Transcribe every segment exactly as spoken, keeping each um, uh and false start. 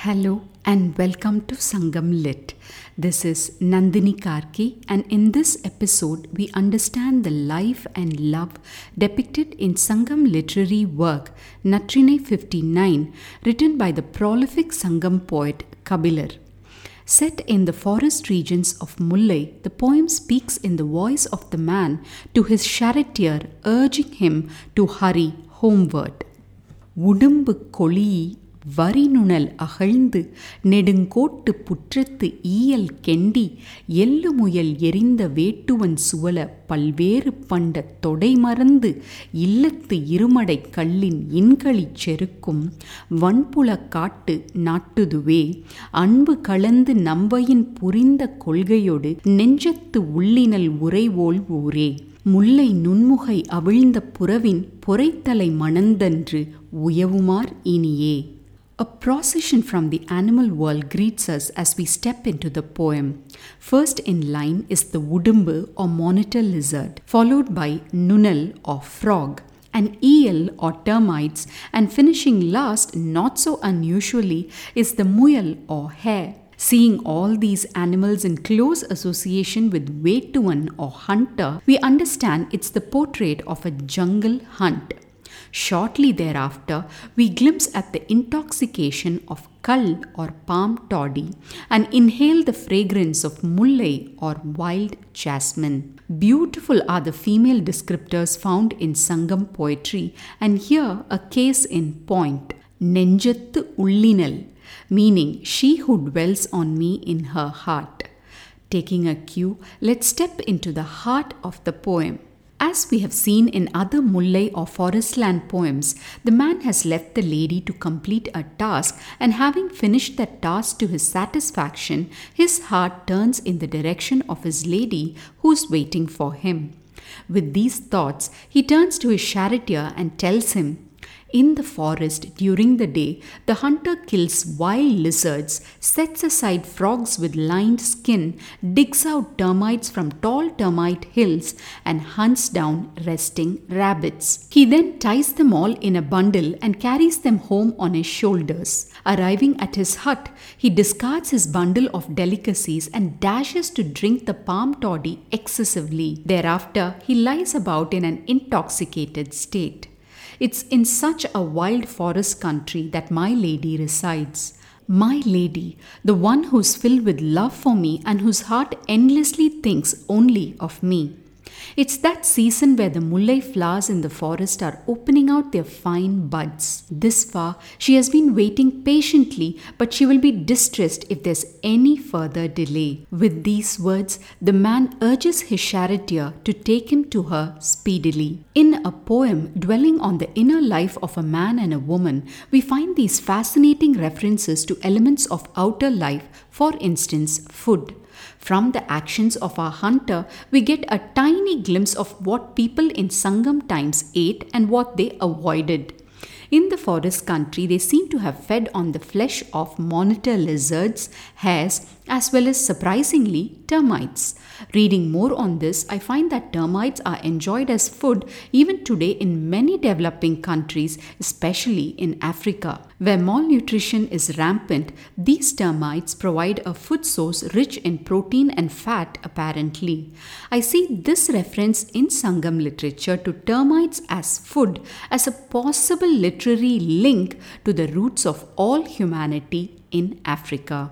Hello and welcome to Sangam Lit. This is Nandini Karki, and in this episode we understand the life and love depicted in Sangam literary work Natrinai fifty-nine, written by the prolific Sangam poet Kabilar. Set in the forest regions of Mullai, the poem speaks in the voice of the man to his charioteer, urging him to hurry homeward. உடும்பு கொளி வரிநுணல் அகழ்ந்து நெடுங்கோட்டு புற்றத்து ஈயல் கெண்டி எள்ளுமுயல் எரிந்த வேட்டுவன் சுவல பல்வேறு பண்ட தொடைமறந்து இல்லத்து இருமடை கல்லின் இன்களிச் செருக்கும் வன்புல காட்டு நாட்டுதுவே அன்பு கலந்து நம்பையின் புரிந்த கொள்கையொடு நெஞ்சத்து உள்ளினல் உரைவோல் ஊரே. முல்லை நுண்முகை அவிழ்ந்த புறவின் பொறைத்தலை மணந்தன்று உயவுமார் இனியே. A procession from the animal world greets us as we step into the poem. First in line is the Udumbu or monitor lizard, followed by Nunal or frog, and Eel or termites, and finishing last, not so unusually, is the Muyal or hare. Seeing all these animals in close association with Vetuvan or hunter, we understand it's the portrait of a jungle hunt. Shortly thereafter, we glimpse at the intoxication of kal or palm toddy and inhale the fragrance of mullai or wild jasmine. Beautiful are the female descriptors found in Sangam poetry, and here a case in point. Nenjattu ullinal, meaning she who dwells on me in her heart. Taking a cue, let's step into the heart of the poem. As we have seen in other Mullai or forestland poems, the man has left the lady to complete a task, and having finished that task to his satisfaction, his heart turns in the direction of his lady who's waiting for him. With these thoughts, he turns to his charioteer and tells him, in the forest during the day, the hunter kills wild lizards, sets aside frogs with lined skin, digs out termites from tall termite hills, and hunts down resting rabbits. He then ties them all in a bundle and carries them home on his shoulders. Arriving at his hut, he discards his bundle of delicacies and dashes to drink the palm toddy excessively. Thereafter, he lies about in an intoxicated state. It's in such a wild forest country that my lady resides. My lady, the one who's filled with love for me and whose heart endlessly thinks only of me. It's that season where the mullai flowers in the forest are opening out their fine buds. This far, she has been waiting patiently, but she will be distressed if there's any further delay. With these words, the man urges his charioteer to take him to her speedily. In a poem dwelling on the inner life of a man and a woman, we find these fascinating references to elements of outer life, for instance, food. From the actions of our hunter, we get a tiny glimpse of what people in Sangam times ate and what they avoided. In the forest country, they seem to have fed on the flesh of monitor lizards, hares, as well as, surprisingly, termites. Reading more on this, I find that termites are enjoyed as food even today in many developing countries, especially in Africa. Where malnutrition is rampant, these termites provide a food source rich in protein and fat, apparently. I see this reference in Sangam literature to termites as food as a possible literary link to the roots of all humanity in Africa.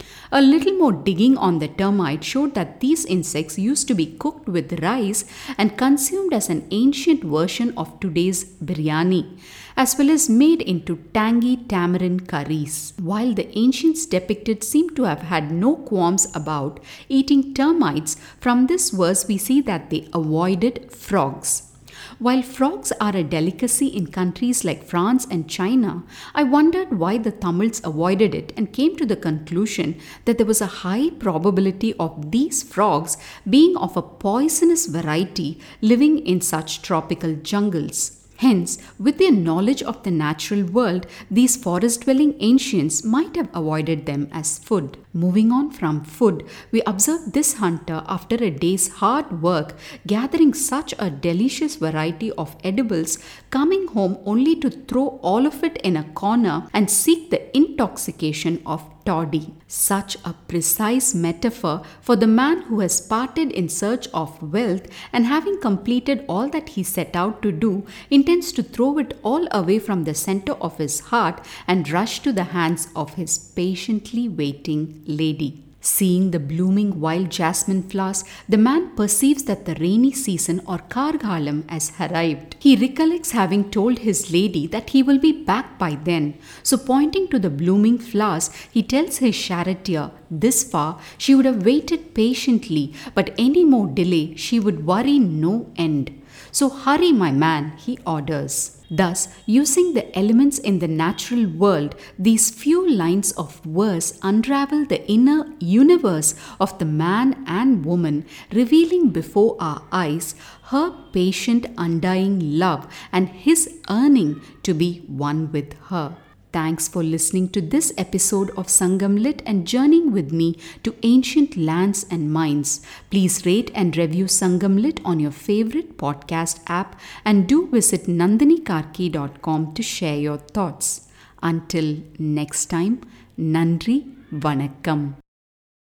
A little more digging on the termite showed that these insects used to be cooked with rice and consumed as an ancient version of today's biryani, as well as made into tangy tamarind curries. While the ancients depicted seem to have had no qualms about eating termites, from this verse we see that they avoided frogs. While frogs are a delicacy in countries like France and China, I wondered why the Tamils avoided it and came to the conclusion that there was a high probability of these frogs being of a poisonous variety living in such tropical jungles. Hence, with their knowledge of the natural world, these forest-dwelling ancients might have avoided them as food. Moving on from food, we observe this hunter after a day's hard work, gathering such a delicious variety of edibles, coming home only to throw all of it in a corner and seek the intoxication of toddy. Such a precise metaphor for the man who has parted in search of wealth and, having completed all that he set out to do, intends to throw it all away from the center of his heart and rush to the hands of his patiently waiting lady. Seeing the blooming wild jasmine flowers, the man perceives that the rainy season or Kargalam has arrived. He recollects having told his lady that he will be back by then. So pointing to the blooming flowers, he tells his charioteer this far she would have waited patiently, but any more delay she would worry no end. So hurry, my man, he orders. Thus, using the elements in the natural world, these few lines of verse unravel the inner universe of the man and woman, revealing before our eyes her patient, undying love and his yearning to be one with her. Thanks for listening to this episode of Sangam Lit and journeying with me to ancient lands and minds. Please rate and review Sangam Lit on your favorite podcast app and do visit nandini karki dot com to share your thoughts. Until next time, Nandri Vanakkam.